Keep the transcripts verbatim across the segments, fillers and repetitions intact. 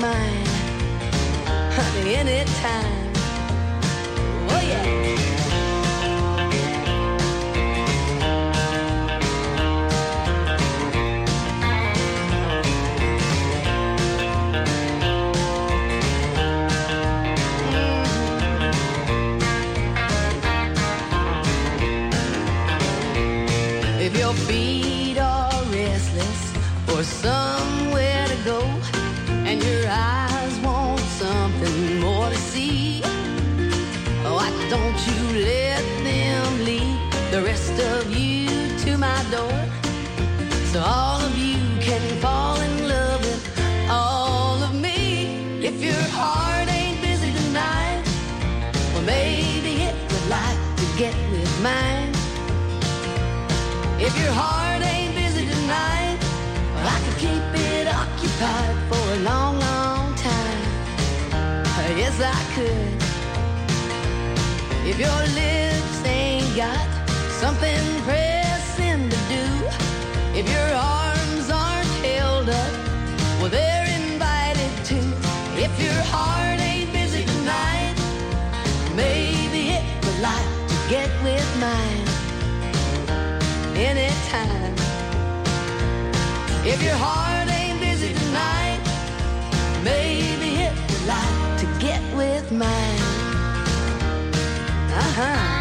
mine, honey, anytime. Oh yeah. If your feet are restless for somewhere to go, and your eyes want something more to see, why don't you let them lead the rest of you to my door, so all of you can fall in love with all of me. If your heart ain't busy tonight, well maybe it would like to get with mine. If your heart ain't busy tonight, well, I could keep it occupied for a long, long time. Yes, I could. If your lips ain't got something pressing to do, if your arms aren't held up, well, they're invited to. If your heart ain't busy tonight, maybe it would like to get with mine. Anytime. If your heart ain't busy tonight, maybe it would like to get with mine. Uh-huh.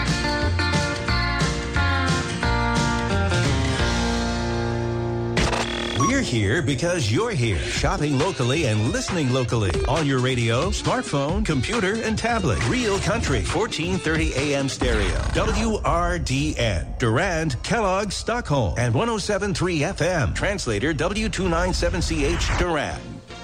We're here because you're here, shopping locally and listening locally. On your radio, smartphone, computer, and tablet. Real Country, fourteen thirty A M stereo. W R D N. Durand, Kellogg, Stockholm. And one oh seven point three F M. Translator W two ninety-seven C H, Durand.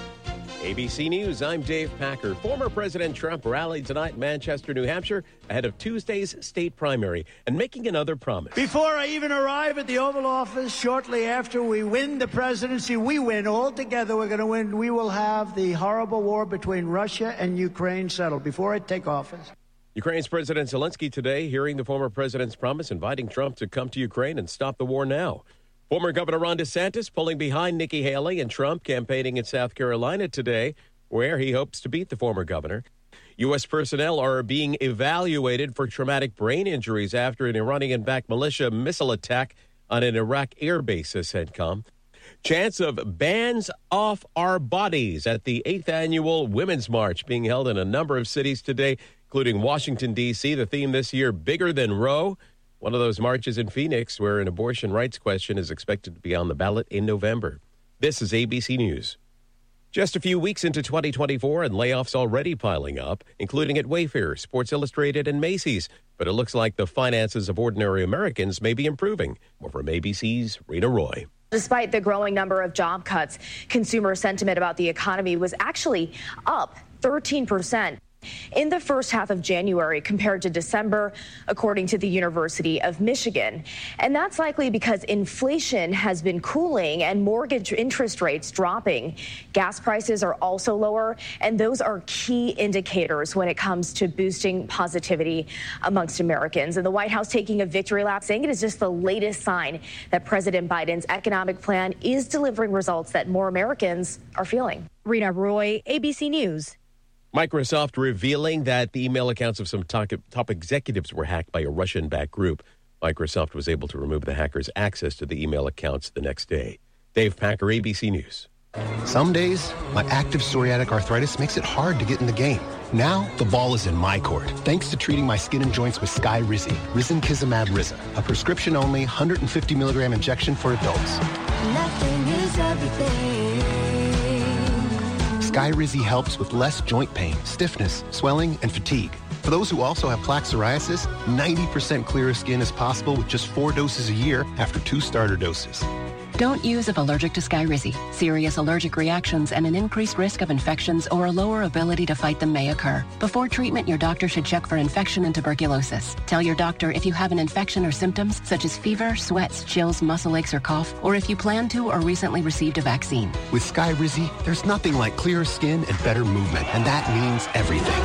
A B C News, I'm Dave Packer. Former President Trump rallied tonight in Manchester, New Hampshire, ahead of Tuesday's state primary and making another promise. Before I even arrive at the Oval Office, shortly after we win the presidency, we win all together. We're going to win. We will have the horrible war between Russia and Ukraine settled before I take office. Ukraine's President Zelensky today hearing the former president's promise, inviting Trump to come to Ukraine and stop the war now. Former Governor Ron DeSantis pulling behind Nikki Haley and Trump campaigning in South Carolina today, where he hopes to beat the former governor. U S personnel are being evaluated for traumatic brain injuries after an Iranian-backed militia missile attack on an Iraq air base, says CENTCOM. Chance of bans off our bodies at the eighth annual Women's March being held in a number of cities today, including Washington, D C The theme this year, Bigger Than Roe. One of those marches in Phoenix where an abortion rights question is expected to be on the ballot in November. This is A B C News. Just a few weeks into twenty twenty-four and layoffs already piling up, including at Wayfair, Sports Illustrated, and Macy's. But it looks like the finances of ordinary Americans may be improving. More from A B C's Rena Roy. Despite the growing number of job cuts, consumer sentiment about the economy was actually up thirteen percent. In the first half of January compared to December, according to the University of Michigan. And that's likely because inflation has been cooling and mortgage interest rates dropping. Gas prices are also lower, and those are key indicators when it comes to boosting positivity amongst Americans. And the White House taking a victory lap, saying it is just the latest sign that President Biden's economic plan is delivering results that more Americans are feeling. Rena Roy, A B C News. Microsoft revealing that the email accounts of some top, top executives were hacked by a Russian-backed group. Microsoft was able to remove the hackers' access to the email accounts the next day. Dave Packer, A B C News. Some days, my active psoriatic arthritis makes it hard to get in the game. Now, the ball is in my court, thanks to treating my skin and joints with Skyrizi, Risankizumab Riza, a prescription-only one hundred fifty milligram injection for adults. Nothing is everything. Skyrizi helps with less joint pain, stiffness, swelling, and fatigue. For those who also have plaque psoriasis, ninety percent clearer skin is possible with just four doses a year after two starter doses. Don't use if allergic to Skyrizi. Serious allergic reactions and an increased risk of infections or a lower ability to fight them may occur. Before treatment, your doctor should check for infection and tuberculosis. Tell your doctor if you have an infection or symptoms such as fever, sweats, chills, muscle aches, or cough, or if you plan to or recently received a vaccine. With Skyrizi, there's nothing like clearer skin and better movement, and that means everything.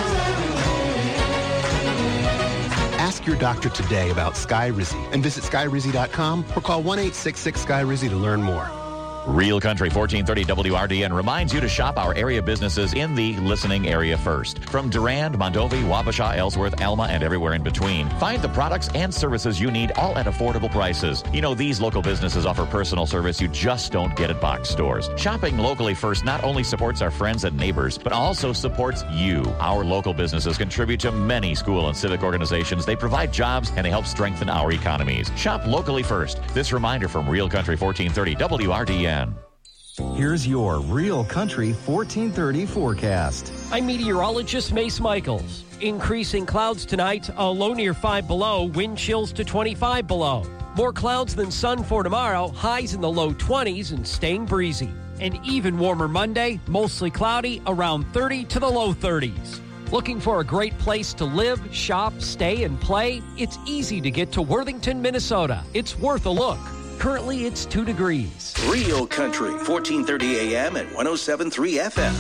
Ask your doctor today about Skyrizi and visit Skyrizi dot com or call one eight six six Skyrizi to learn more. Real Country fourteen thirty W R D N reminds you to shop our area businesses in the listening area first. From Durand, Mondovi, Wabasha, Ellsworth, Alma, and everywhere in between. Find the products and services you need all at affordable prices. You know, these local businesses offer personal service you just don't get at box stores. Shopping locally first not only supports our friends and neighbors, but also supports you. Our local businesses contribute to many school and civic organizations. They provide jobs and they help strengthen our economies. Shop locally first. This reminder from Real Country fourteen thirty W R D N. Here's your Real Country fourteen thirty forecast. I'm meteorologist Mace Michaels. Increasing clouds tonight, a low near five below, wind chills to twenty-five below. More clouds than sun for tomorrow, highs in the low twenties and staying breezy. An even warmer Monday, mostly cloudy, around thirty to the low thirties. Looking for a great place to live, shop, stay, and play? It's easy to get to Worthington, Minnesota. It's worth a look. Currently, it's two degrees. Real Country, fourteen thirty A M and one oh seven point three F M.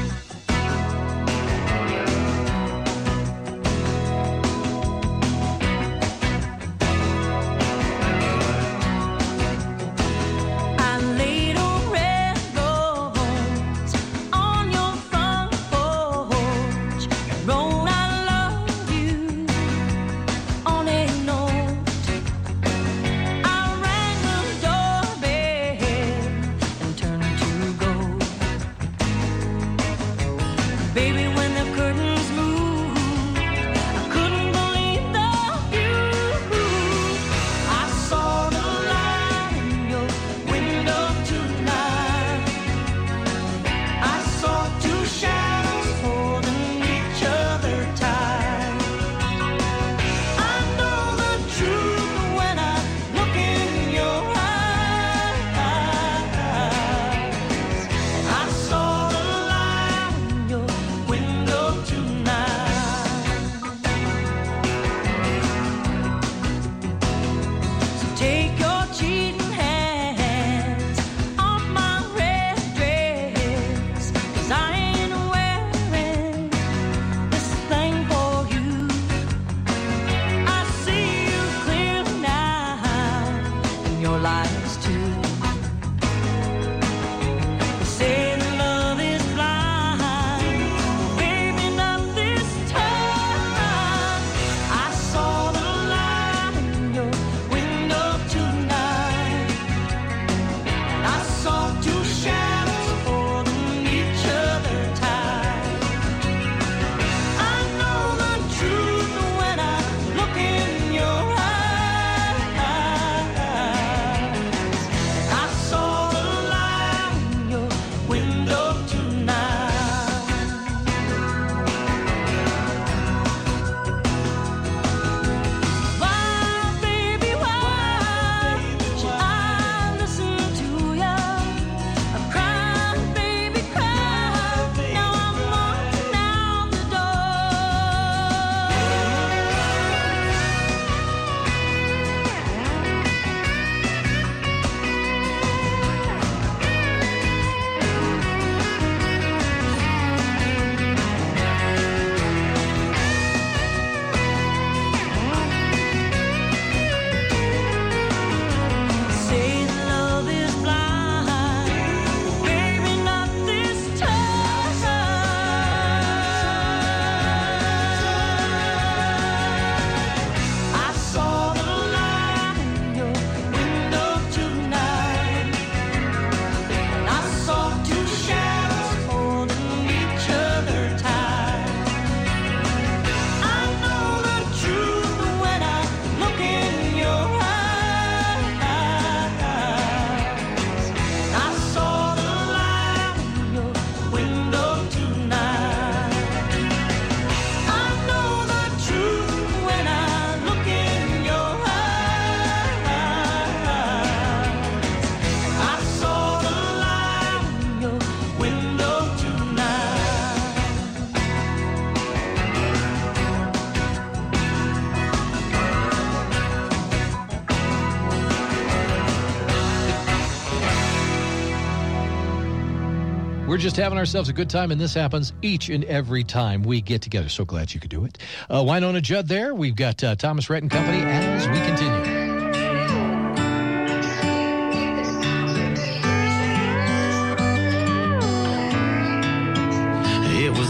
We're just having ourselves a good time, and this happens each and every time we get together. So glad you could do it. Uh, Winona Judd there. We've got uh, Thomas Rhett and Company as we continue.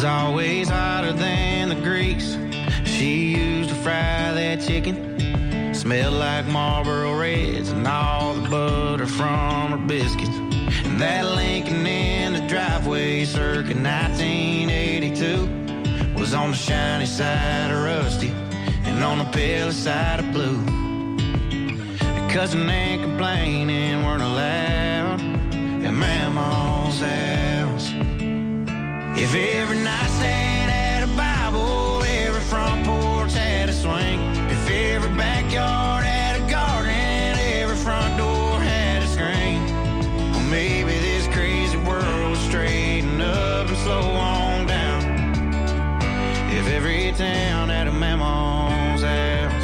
was always hotter than the grease she used to fry that chicken. Smelled like Marlboro Reds and all the butter from her biscuits. And that Lincoln in the driveway circa nineteen eighty-two was on the shiny side of rusty and on the pale side of blue. Cousin and complaining weren't allowed at Mama's house. If every nightstand had a Bible, every front porch had a swing, if every backyard had a garden, every front door had a screen, well, maybe this crazy world would straighten up and slow on down. If every town had a Mama's house.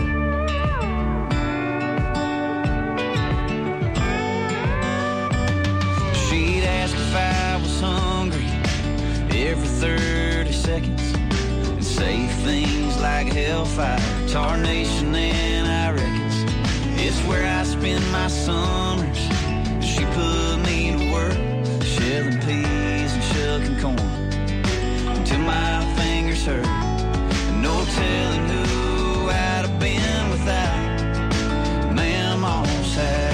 If I was hungry every thirty seconds and say things like hellfire, tarnation, and I reckons it's where I spend my summers. She put me to work shelling peas and shucking corn until my fingers hurt, and no telling who I'd have been without Mama's house.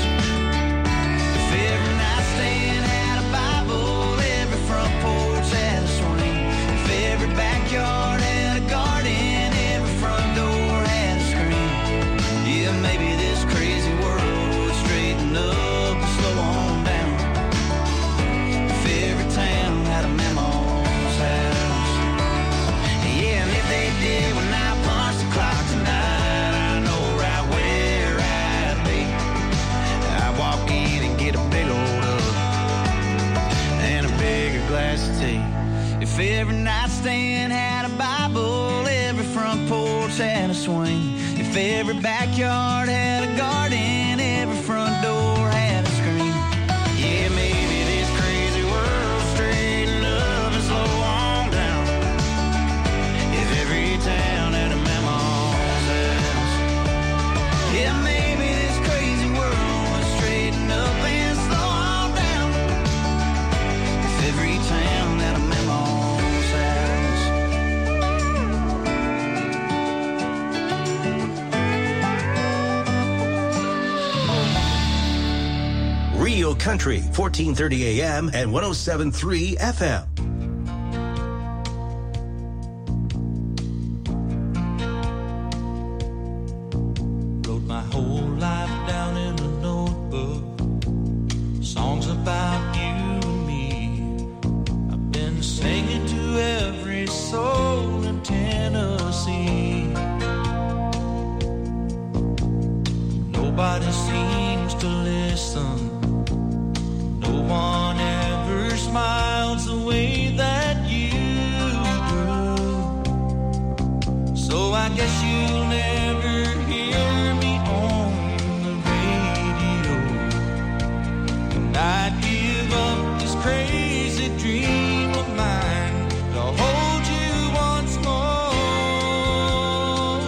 Backyard had a garden, every front door had a screen. Yeah, maybe this crazy world would straighten up and slow on down if every town had a Mama's house. Yeah, and if they did when I punch the clock tonight, I know right where I'd be. I'd walk in and get a big old hug and a bigger glass of tea. If every nightstand had a Bible, every front porch had a swing, if every backyard had a garden, every front door had a screen, yeah, maybe this crazy world straighten up and slow on down if every town had a Mama's house. Yeah, maybe this crazy world would straighten up and slow on down if every town had a Mama's Real Country, fourteen thirty A M and one oh seven point three F M. Wrote my whole life down in a notebook, songs about you and me. I've been singing to every soul in Tennessee. Nobody seems to listen. No one ever smiles the way that you do. So I guess you'll never hear me on the radio. And I'd give up this crazy dream of mine to hold you once more.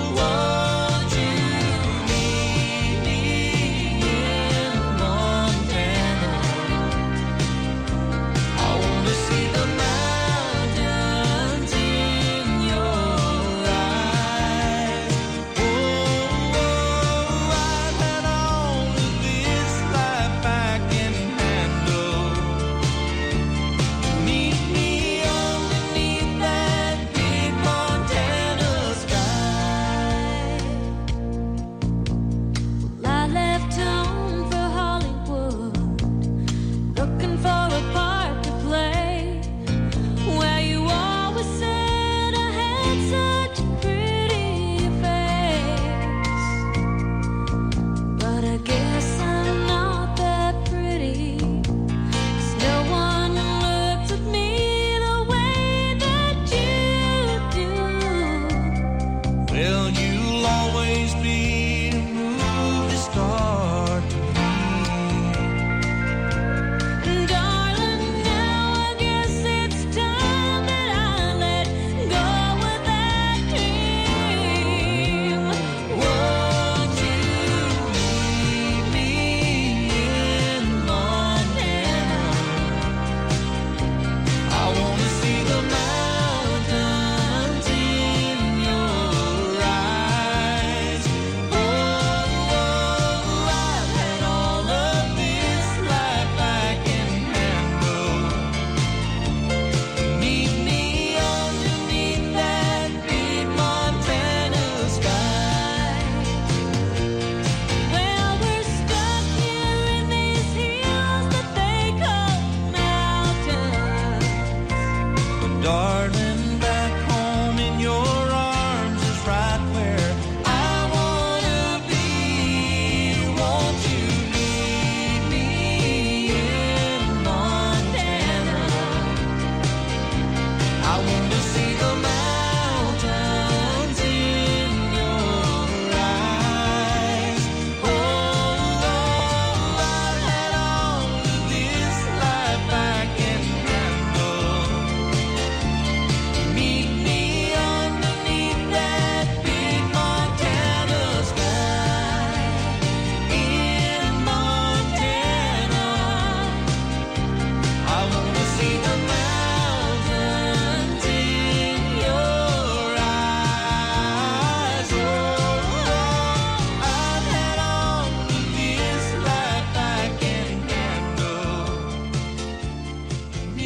What you need in one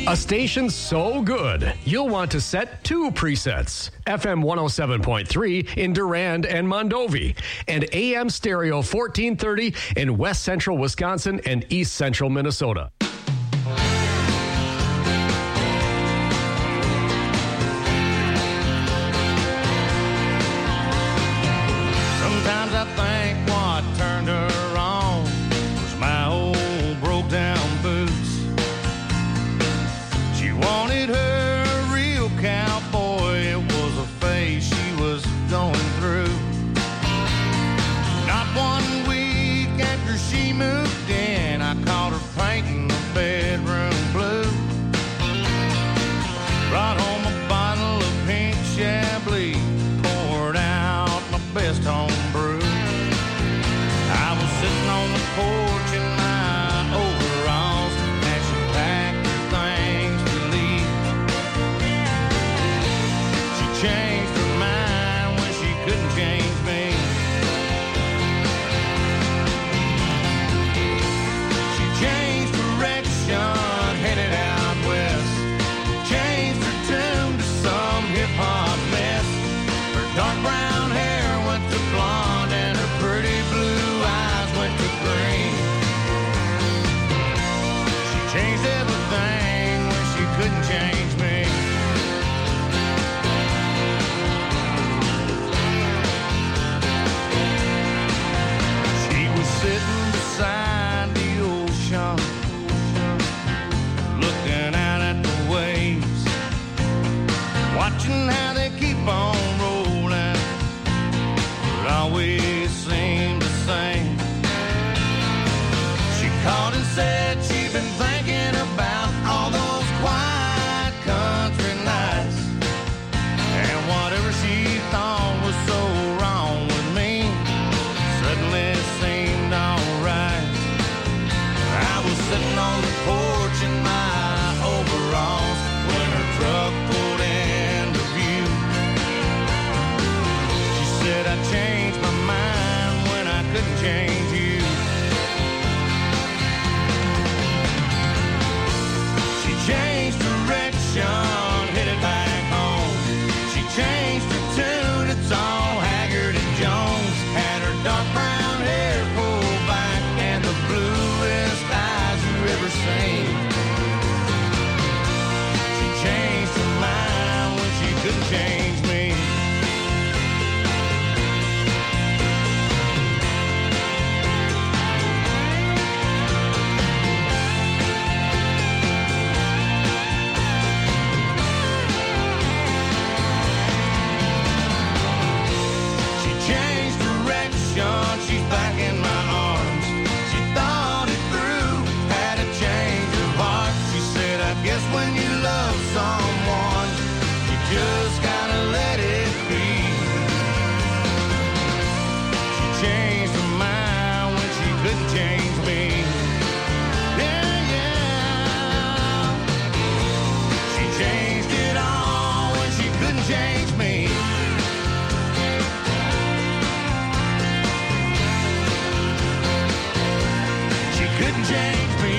A station so good, you'll want to set two presets. F M one oh seven point three in Durand and Mondovi, and A M Stereo fourteen thirty in West Central Wisconsin and East Central Minnesota. Sometimes I think what turned her on was my old broke down boots. She wanted her a real cowboy. It was a phase she was going through. Not one week after she moved in, I caught her painting the bedroom blue. Brought home a bottle of pink Chablis, poured out my best home brew. I was sitting on the porch in my overalls as she packed her things to leave. She changed her mind when she couldn't change me. She changed direction, headed out west. Changed her tune to some hip-hop mess. Her dark brown hair went to blonde and her pretty blue eyes went to green. She changed everything when she couldn't change me. She was sitting beside the ocean, looking out at the waves, watching how they keep on rolling, but always seem the same. She called and said she'd been thinking about all those quiet country nights, and whatever she thought was so wrong with me suddenly seemed alright. I was sitting on the porch in my overalls when her truck pulled into view. She said, I changed my mind when I couldn't change you. She changed direction, headed back home. She changed her tune, it's all Haggard and Jones. Had her dark brown hair pulled back and the bluest eyes you ever seen. She changed her mind when she couldn't change me. She changed direction, she's back in my arms. She thought it through, had a change of heart. She said, I guess when you love someone, you just gotta let it be. She changed her mind when she couldn't change me. Yeah, yeah. She changed it all when she couldn't change me. She couldn't change me.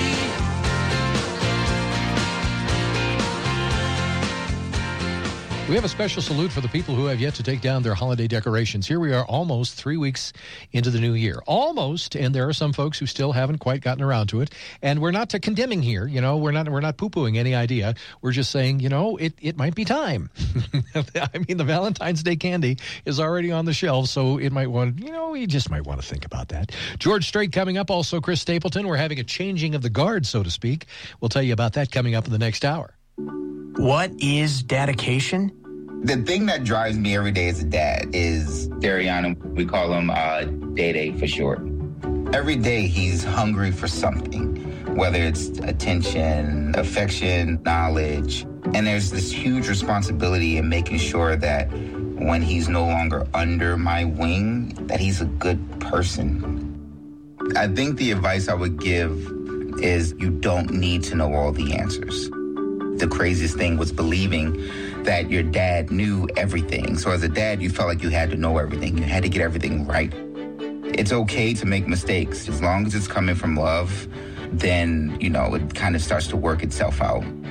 We have a special salute for the people who have yet to take down their holiday decorations. Here we are almost three weeks into the new year. Almost, and there are some folks who still haven't quite gotten around to it. And we're not condemning here, you know, we're not we're not poo-pooing any idea. We're just saying, you know, it, it might be time. I mean, the Valentine's Day candy is already on the shelves, so it might want, you know, we just might want to think about that. George Strait coming up, also Chris Stapleton. We're having a changing of the guard, so to speak. We'll tell you about that coming up in the next hour. What is dedication? The thing that drives me every day as a dad is Dariana. We call him uh, Day-Day for short. Every day he's hungry for something, whether it's attention, affection, knowledge. And there's this huge responsibility in making sure that when he's no longer under my wing, that he's a good person. I think the advice I would give is you don't need to know all the answers. The craziest thing was believing that your dad knew everything. So as a dad, you felt like you had to know everything. You had to get everything right. It's okay to make mistakes. As long as it's coming from love, then, you know, it kind of starts to work itself out.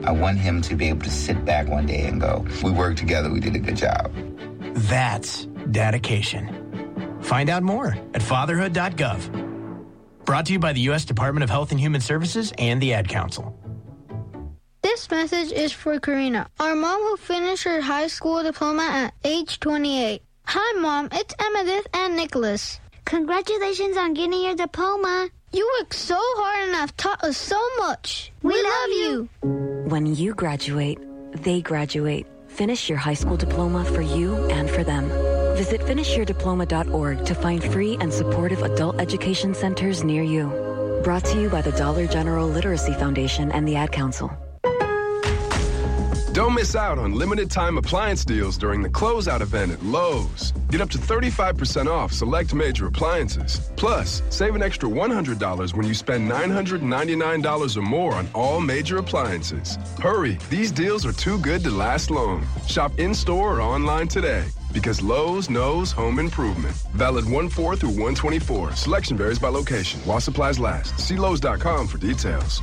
I want him to be able to sit back one day and go, we worked together, we did a good job. That's dedication. Find out more at fatherhood dot gov. Brought to you by the U S Department of Health and Human Services and the Ad Council. This message is for Karina, our mom who finished her high school diploma at age twenty-eight. Hi, Mom. It's Emmettith and Nicholas. Congratulations on getting your diploma. You worked so hard and have taught us so much. We, we love, love you. When you graduate, they graduate. Finish your high school diploma for you and for them. Visit finish your diploma dot org to find free and supportive adult education centers near you. Brought to you by the Dollar General Literacy Foundation and the Ad Council. Don't miss out on limited-time appliance deals during the closeout event at Lowe's. Get up to thirty-five percent off select major appliances. Plus, save an extra one hundred dollars when you spend nine hundred ninety-nine dollars or more on all major appliances. Hurry, these deals are too good to last long. Shop in-store or online today. Because Lowe's knows home improvement. Valid one four through one twenty-four. Selection varies by location. While supplies last. See Lowe's dot com for details.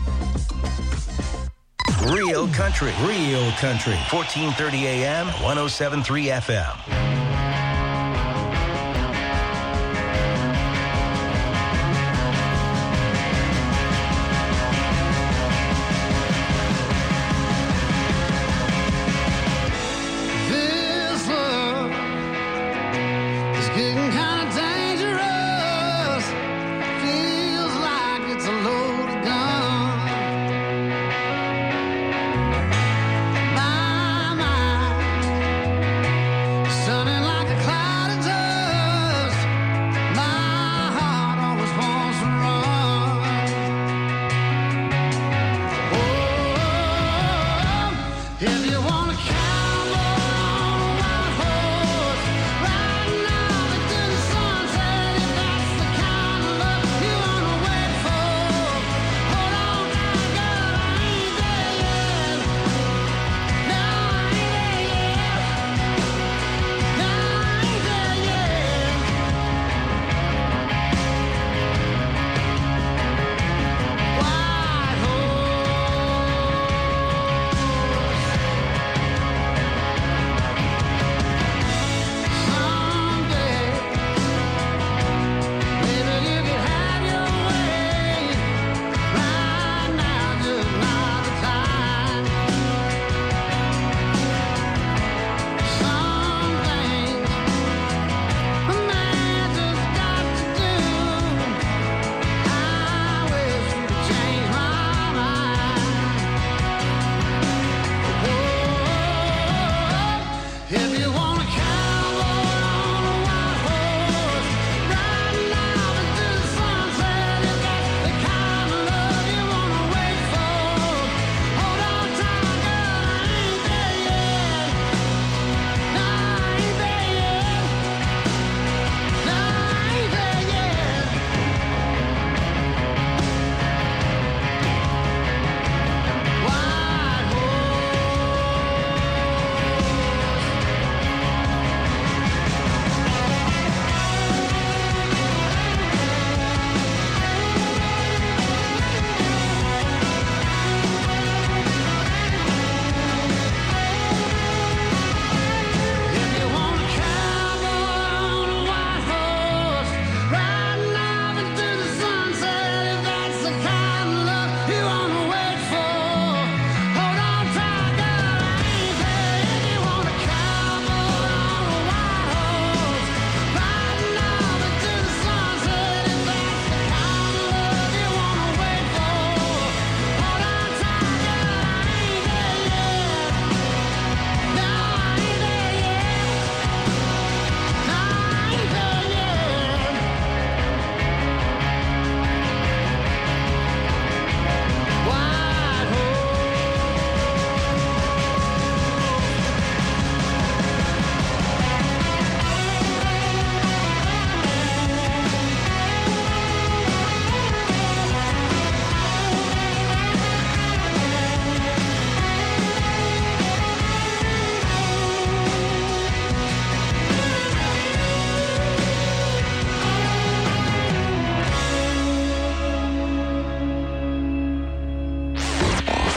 Real country, real country. fourteen thirty A M, one oh seven point three F M. Son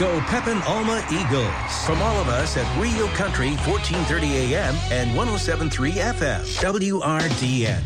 Go Pepin Alma Eagles. From all of us at Rio Country, fourteen thirty A M and one oh seven point three F M. W R D N.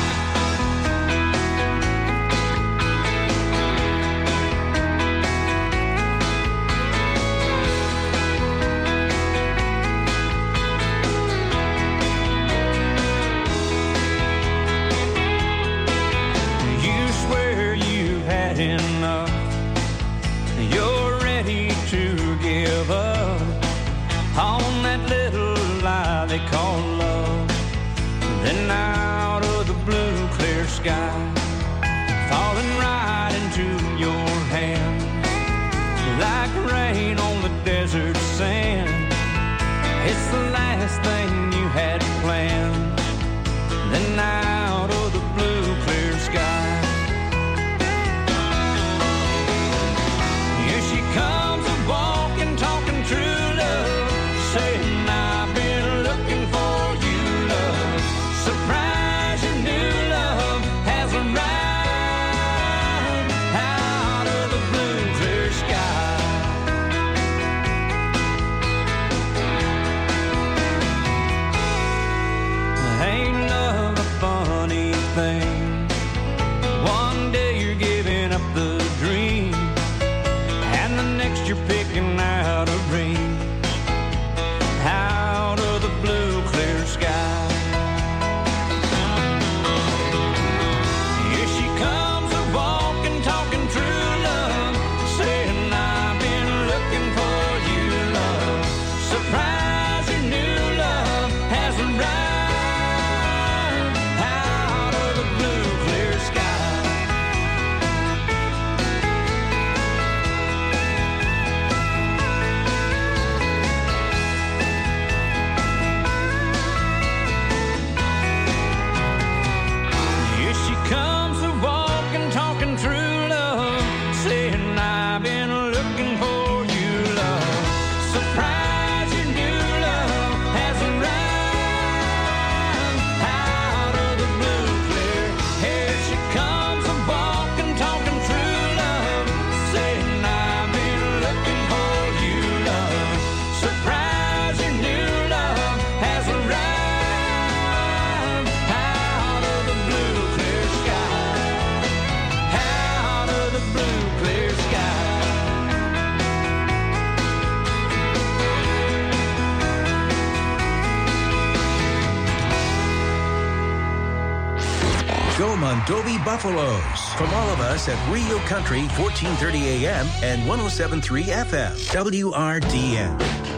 Mondovi Buffaloes. From all of us at Rio Country, fourteen thirty A M and one oh seven point three F M. W R D N.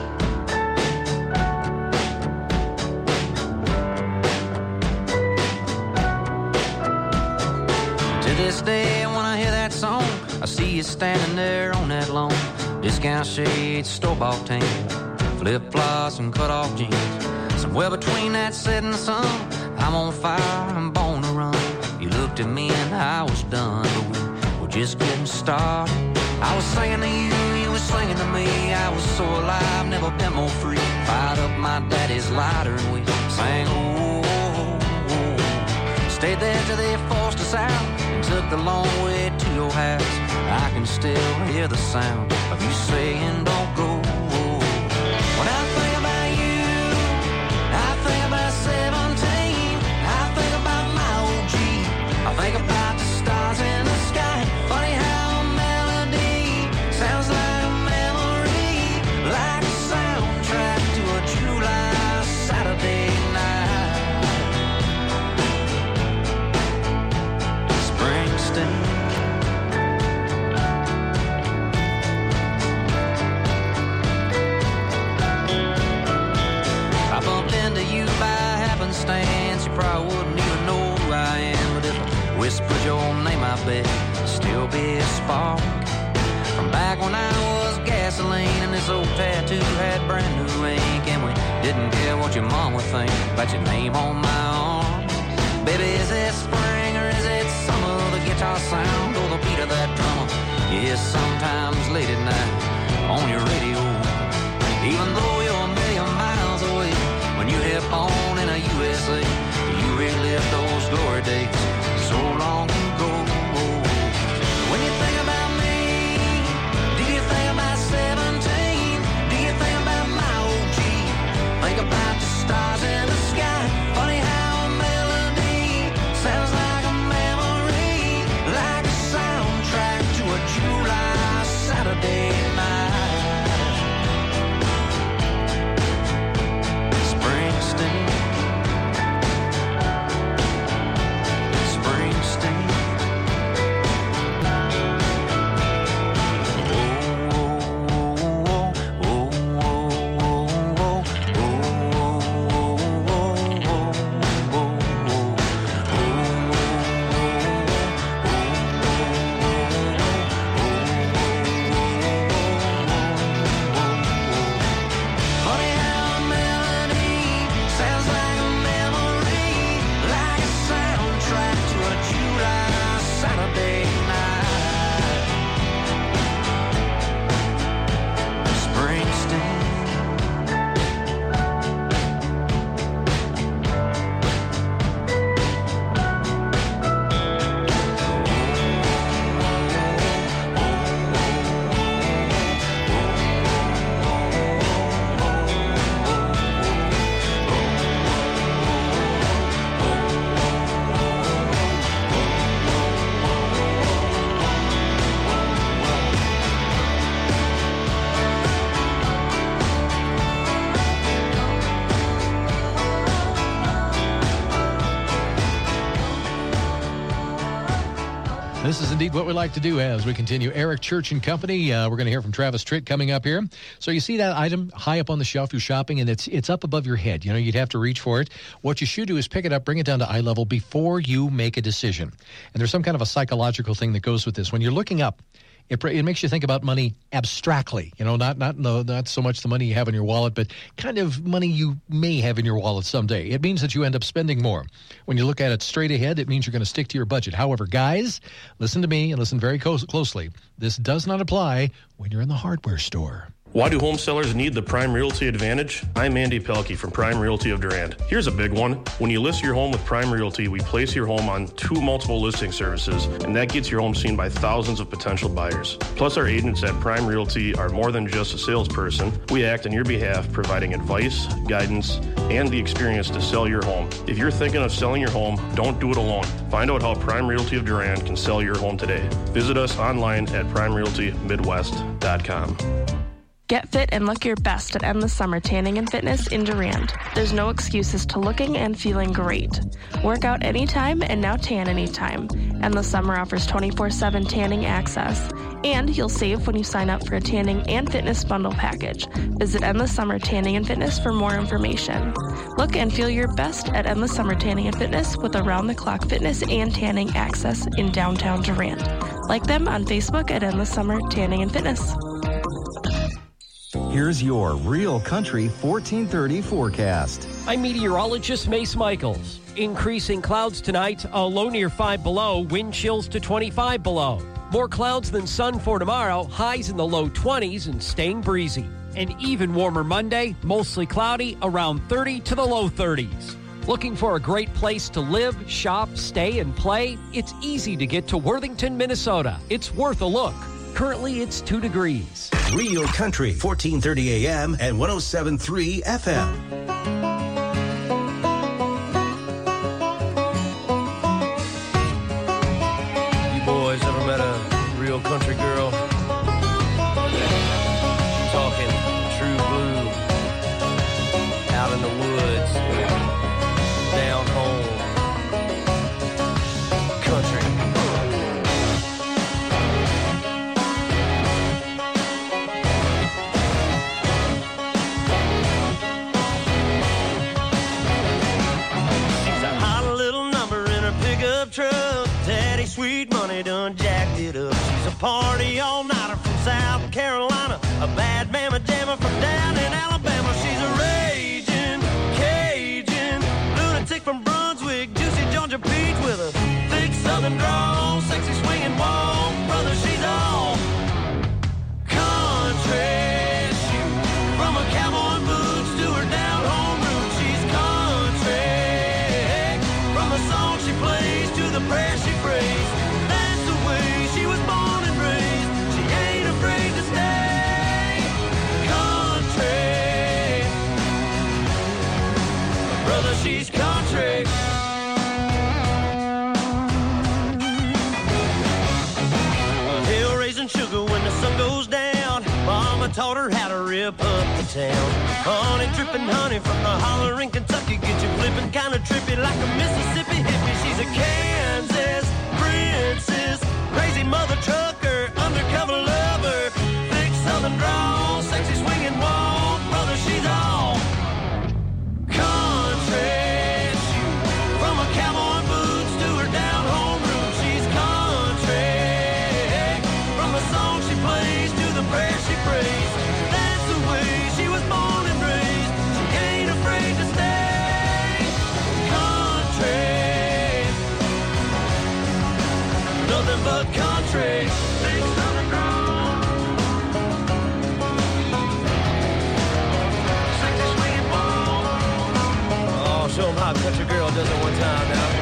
To this day, when I hear that song, I see you standing there on that lawn. Discount shades, store-bought tan, flip-flops and cut-off jeans. Somewhere between that setting sun, I'm on fire, I'm born to run. You looked at me and I was done, but we were just getting started. I was singing to you, you were singing to me. I was so alive, never been more free. Fired up my daddy's lighter and we sang, oh, oh, oh. Stayed there till they forced us out and took the long way to your house. I can still hear the sound of you saying, don't go. When I think about you, I think about seventeen. I think about my O G. I think about the stars in the sky. Funny how a melody sounds like a memory, like a soundtrack to a July Saturday night. Springsteen. I bumped into you by happenstance. You probably wouldn't even know who I am, but if I whispered your name, I bet it'd still be a spark. From back when I was gasoline and this old tattoo had brand new ink, and we didn't care what your mom would think about your name on my arm. Baby, is it spring or is it summer? The guitar sound or the beat of that drummer? Yes, sometimes late at night on your radio. Even though you're a million miles away, when you hit on in a U S A, you relive those glory days so long ago. When you think about me, do you think about seven? is indeed what we like to do as we continue. Eric Church and Company. Uh, we're going to hear from Travis Tritt coming up here. So you see that item high up on the shelf you're shopping, and it's it's up above your head. You know, you'd have to reach for it. What you should do is pick it up, bring it down to eye level before you make a decision. And there's some kind of a psychological thing that goes with this. When you're looking up, It, it makes you think about money abstractly, you know, not not no, not so much the money you have in your wallet, but kind of money you may have in your wallet someday. It means that you end up spending more. When you look at it straight ahead, it means you're going to stick to your budget. However, guys, listen to me and listen very close, closely. This does not apply when you're in the hardware store. Why do home sellers need the Prime Realty Advantage? I'm Andy Pelkey from Prime Realty of Durand. Here's a big one. When you list your home with Prime Realty, we place your home on two multiple listing services, and that gets your home seen by thousands of potential buyers. Plus, our agents at Prime Realty are more than just a salesperson. We act on your behalf, providing advice, guidance, and the experience to sell your home. If you're thinking of selling your home, don't do it alone. Find out how Prime Realty of Durand can sell your home today. Visit us online at prime realty midwest dot com. Get fit and look your best at Endless Summer Tanning and Fitness in Durand. There's no excuses to looking and feeling great. Work out anytime and now tan anytime. Endless Summer offers twenty-four seven tanning access. And you'll save when you sign up for a tanning and fitness bundle package. Visit Endless Summer Tanning and Fitness for more information. Look and feel your best at Endless Summer Tanning and Fitness with around-the-clock fitness and tanning access in downtown Durand. Like them on Facebook at Endless Summer Tanning and Fitness. Here's your Real Country fourteen thirty forecast. I'm meteorologist Mace Michaels. Increasing clouds tonight, a low near five below, wind chills to twenty-five below. More clouds than sun for tomorrow, highs in the low twenties and staying breezy. An even warmer Monday, mostly cloudy, around thirty to the low thirties. Looking for a great place to live, shop, stay, and play? It's easy to get to Worthington, Minnesota. It's worth a look. Currently, it's two degrees. Real Country, fourteen thirty A M and one oh seven point three F M. You boys ever met a real country girl? Talking true blue, out in the woods, down home, country. Truck, daddy sweet money done jacked it up. She's a party all-nighter from South Carolina, a bad mama jammer from down in Alabama. She's a raging Cajun lunatic from Brunswick, juicy Georgia peach with a thick southern drawl, sexy swinging walk, brother, she's all country. From her cowboy boots to her down home roots, she's country. From the song she plays to the prayer she prays, that's the way she was born and raised. She ain't afraid to stay country. Brother, she's country. Hill raising sugar when the sun goes down. Mama taught her how to rip up the town. Honey dripping honey from the holler in Kentucky, get you flipping kind of trippy like a Mississippi hippie. She's a Kansas princess, crazy mother trucker, undercover lover, thick southern drawl, sexy swinging walk, brother, she's all country. From her cowboy boots to her down home roots, she's country. From the song she plays to the prayer she prays, that's the way she was born and raised. She ain't afraid to stay country. Nothing but country. Big southern drawl, sexy swinging walk. Oh, show 'em how a country girl does it one time now.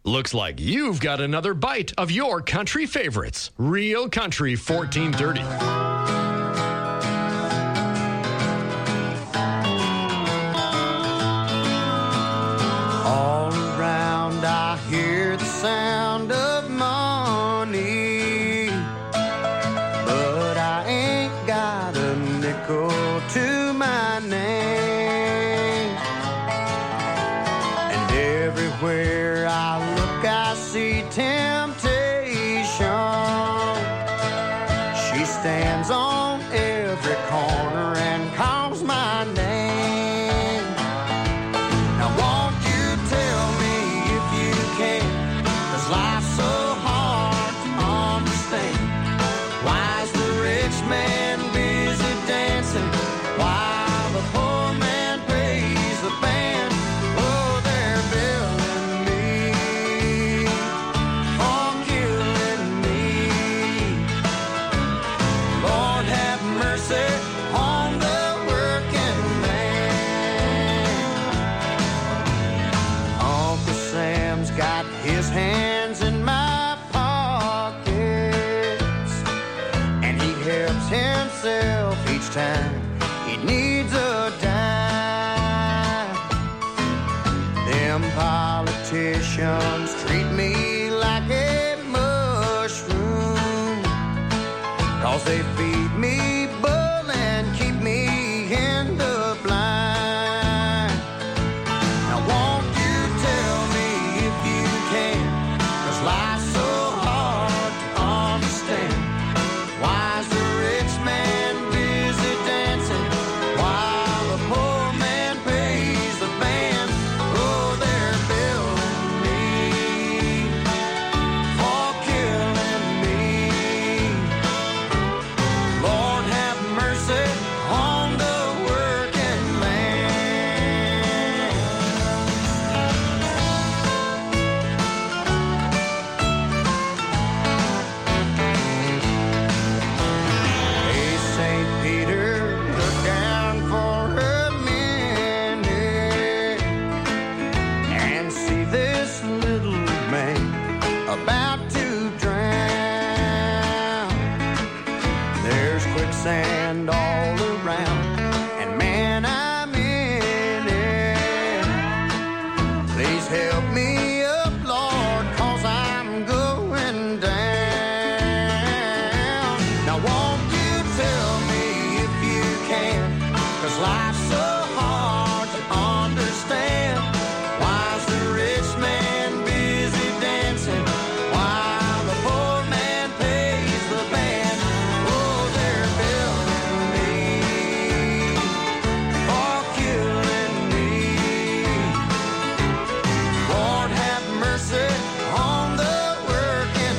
Looks like you've got another bite of your country favorites. Real Country fourteen thirty. All around I hear the sound of money, but I ain't got a nickel to my name. And everywhere I look I see temptation. She stands on every corner and calls my name. Now won't you tell me if you can, 'cause life's so hard to understand. Why is the rich man busy dancing while the poor man pays the band? Oh, they're billing me for killing me. Lord have mercy on the working man. Uncle Sam's got his hands in my pockets, and he helps himself each time he needs a dime. Them politicians treat me like a mushroom, 'cause they feed me bull and keep me in the blind. Now won't you tell me if you can, 'cause life's so hard to understand. Why is the rich man busy dancing while the poor man pays the band? Oh, they're billing me for killing me. Lord have mercy on the working man. Hey, Saint Peter, look down for a minute and see this little man about to drown. There's quicksand all around, and man, I'm in it. Please help me up, Lord, 'cause I'm going down. Now won't you tell me if you can, 'cause life's so hard to understand. Why is the rich man busy dancing while the poor man pays the band? Oh, they're billing me for killing me. Lord have mercy on the working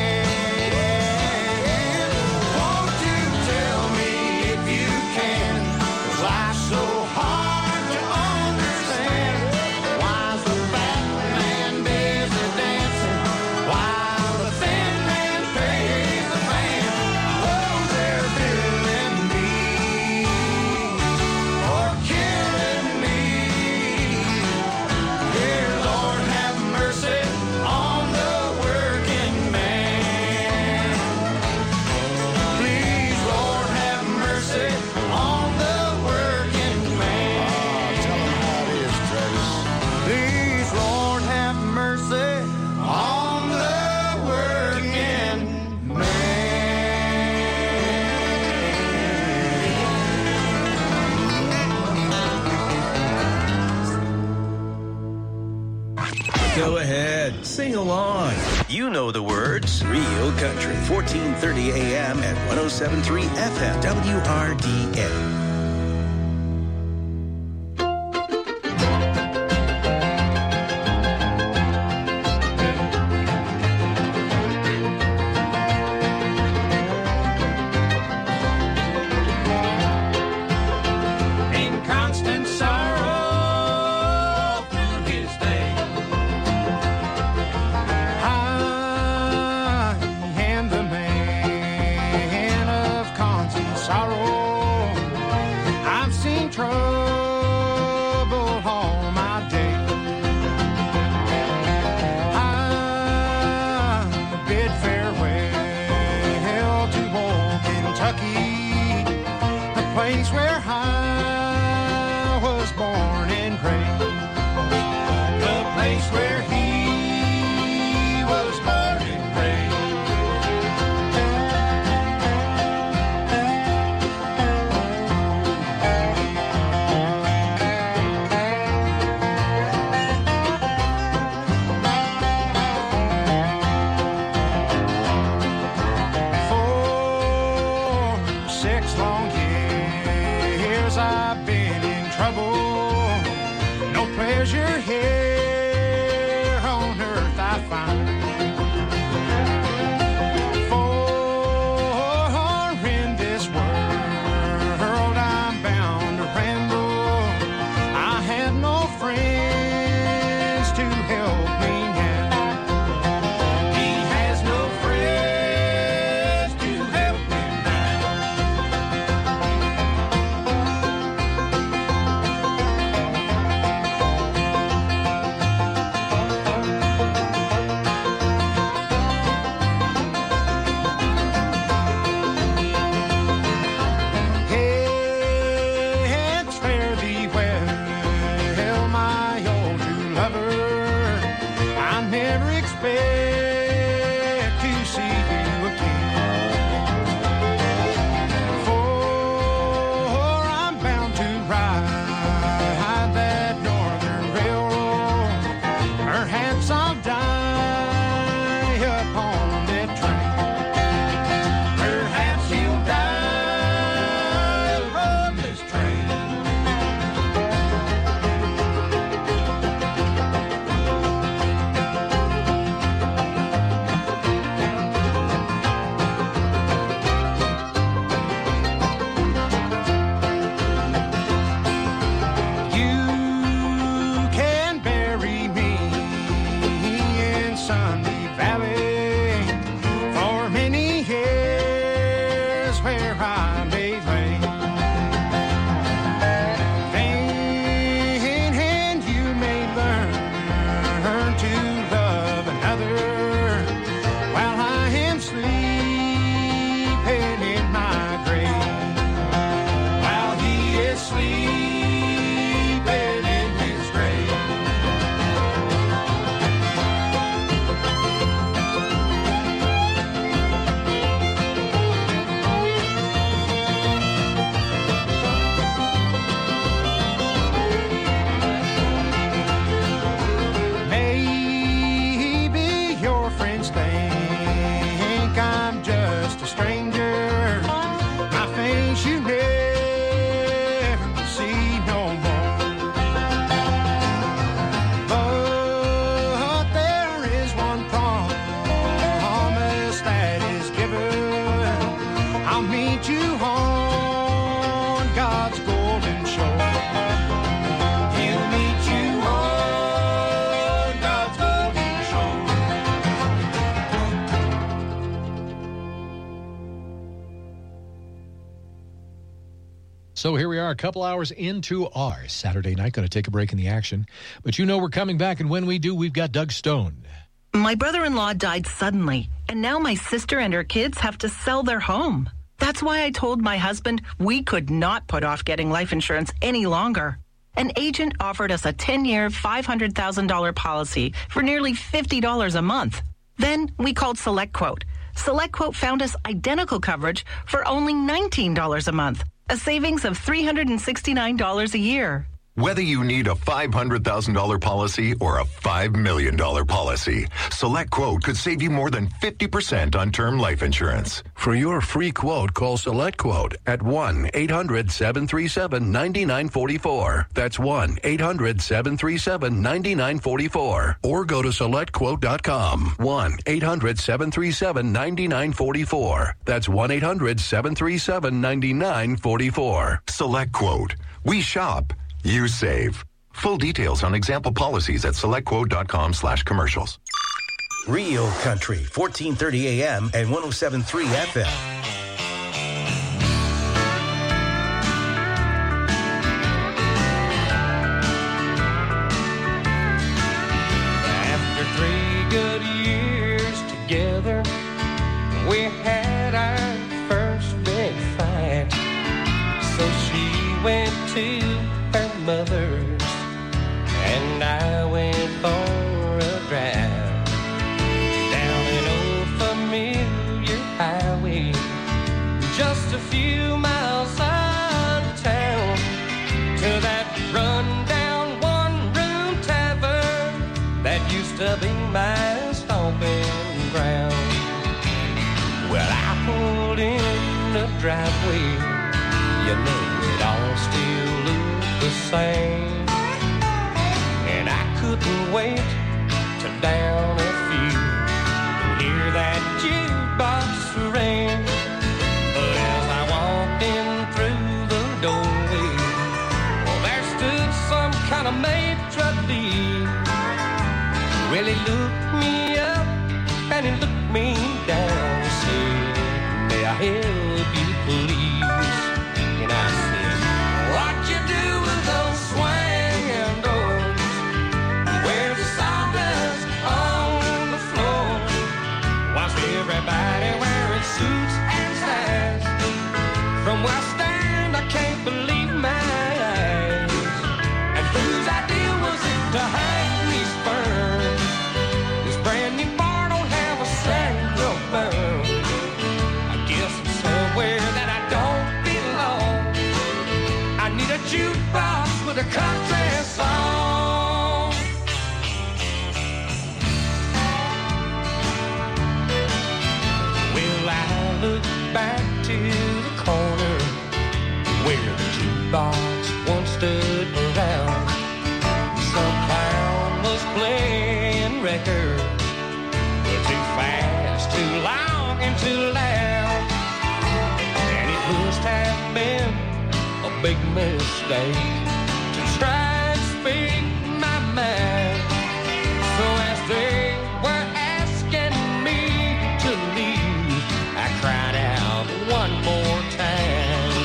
man. Won't you tell me if you can, 'cause life's so hard to understand. Why is the fat man busy dancing while the thin man pays the band? Oh, they're billing me for killing me. Dear Lord have mercy on the working man. Please, Lord have mercy on the working man. Tell him how it is, Travis. Please, Lord have mercy on the working Go ahead, sing along. You know the words. Real Country, fourteen thirty A M at one oh seven point three F M, W R D A. In constant sorrow through his day, I am the man of constant sorrow. find. For in this world I'm bound to ramble. I have no friends to help me now. He has no friends to help me Heads fare thee well, my old true lover. I never expect to see you again. For I'm bound to ride that northern railroad. Perhaps I'll die upon that train. Perhaps you'll die upon this train. You can bury me in Sunny Valley for many years where I may lay. Then and you may learn to love another while I am sleeping in my grave. While he is sleeping in his grave. Maybe your friends think I'm just a stranger. My face you never see no more. But there is one promise that is given. I'll meet you on God's golden shore. He'll meet you on God's golden shore. So here we are, a couple hours into our Saturday night. Going to take a break in the action. But you know we're coming back, and when we do, we've got Doug Stone. My brother-in-law died suddenly, and now my sister and her kids have to sell their home. That's why I told my husband we could not put off getting life insurance any longer. An agent offered us a ten-year, five hundred thousand dollars policy for nearly fifty dollars a month. Then we called SelectQuote. SelectQuote found us identical coverage for only nineteen dollars a month, a savings of three hundred sixty-nine dollars a year. Whether you need a five hundred thousand dollars policy or a five million dollars policy, SelectQuote could save you more than fifty percent on term life insurance. For your free quote, call SelectQuote at one eight hundred seven three seven nine nine four four. That's one eight hundred seven three seven nine nine four four. Or go to select quote dot com. one eight hundred seven three seven nine nine four four. That's one eight hundred seven three seven nine nine four four. SelectQuote. We shop. You save. Full details on example policies at selectquote.com slash commercials. Real Country, fourteen thirty A M and one oh seven point three F M. After three good years together, we had our first big fight. So she went to her mother's, and I went for a drive down an old familiar highway, just a few miles out of town, to that run-down one-room tavern that used to be my stomping ground. Well, I pulled in the driveway, you know it all still looked the same, and I couldn't wait to down a few Too fast, too long, and too loud. And it must have been a big mistake to try and speak my mind. So as they were asking me to leave, I cried out one more time.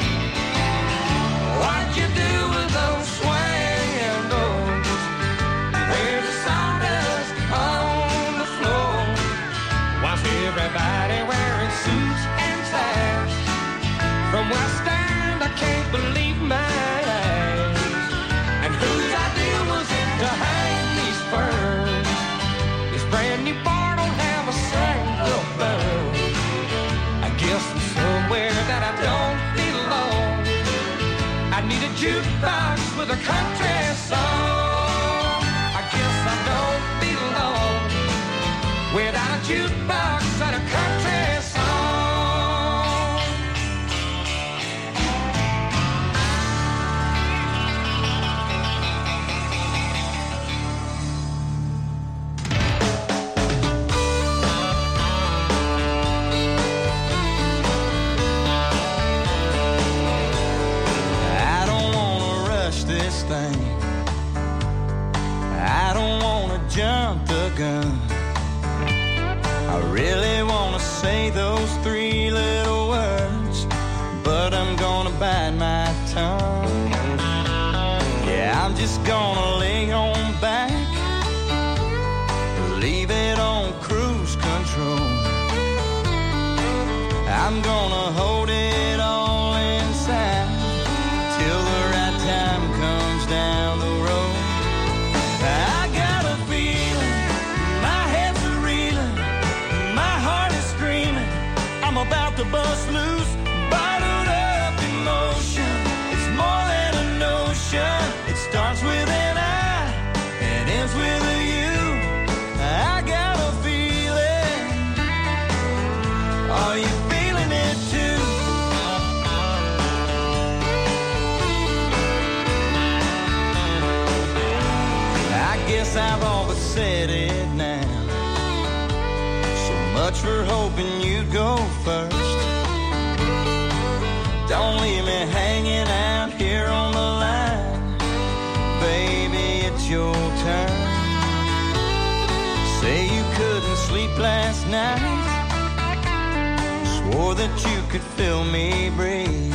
What you do with those swinging doors? Where's the sawdust on the floor? Why's everybody wearing suits and ties? From where I stand, I can't believe my eyes. And whose idea was it to hang these ferns? This brand new bar don't have a single burn. I guess I'm somewhere that I don't belong. I need a jukebox with a country song. I guess I don't belong without a jukebox and a country song. This thing, I don't wanna jump the gun. I really wanna say those three little words, but I'm gonna bite my tongue. Yeah, I'm just gonna lay on back, leave it on cruise control. I'm gonna hold it all inside till the right time comes down the road. I got a feeling, my head's a reeling, my heart is screaming, I'm about to bust loose, bottled up emotion. It's more than a notion. It starts with an I and ends with a you. I got a feeling. Are you feeling it too? I guess I've all but said it now. So much for hoping you'd go first. Don't leave me hanging out here on the line. Baby, it's your turn. Say you couldn't sleep last night. Swore that you could feel me breathe.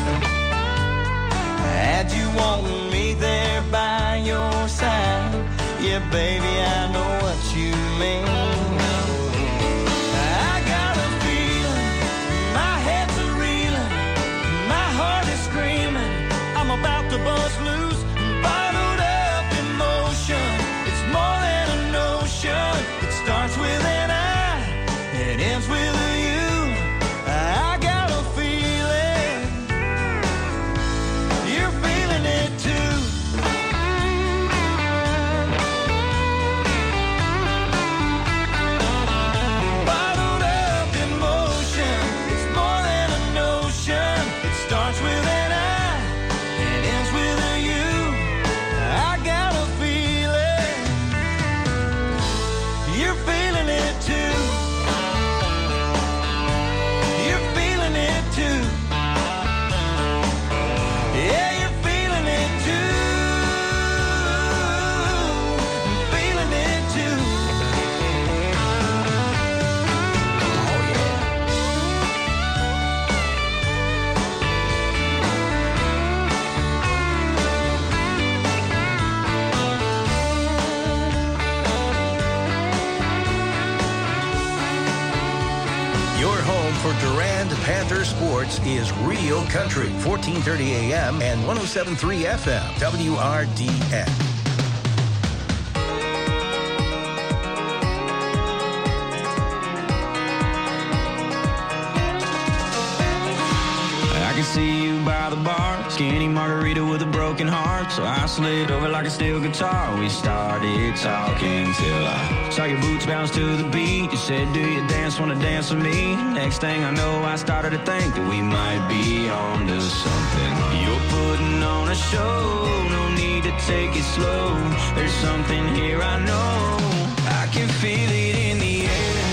Had you wanting me there by your side. Yeah, baby, I know what you mean. I got a feeling, my head's a reeling, my heart is screaming, I'm about to bust loose, bottled up emotion. It's more than a notion. It starts with an I, it ends with a you. I got a feeling, you're feeling it too. Bottled up emotion, it's more than a notion. It starts with an I, it ends with a you. I got a feeling, you're feeling it too. You're feeling it too. Yeah, you're feeling it too. Feeling it too. Oh yeah. Your home for Durand Panther sports is Real Country, fourteen thirty A M and one oh seven point three F M, W R D N. I can see you by the bar, skinny margarita with a broken heart. So I slid over like a steel guitar. We started talking till I saw your boots bounce to the beat. You said, do you dance, wanna dance with me? Next thing I know, I started to think that we might be on to something. You're putting on a show, no need to take it slow. There's something here I know, I can feel it in the air.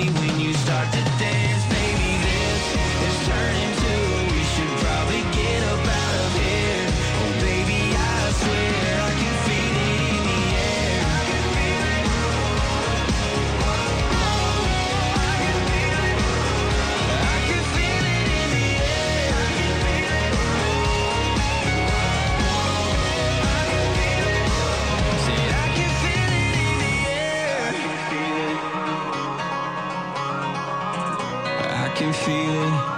see when you start to dance. Baby, this is turning to we should probably get up out of here. Oh, baby, I swear I can feel it in the air. I can feel it. I can feel it in the air. I can feel it. Said I can feel it in the air. I can feel it. I can feel it.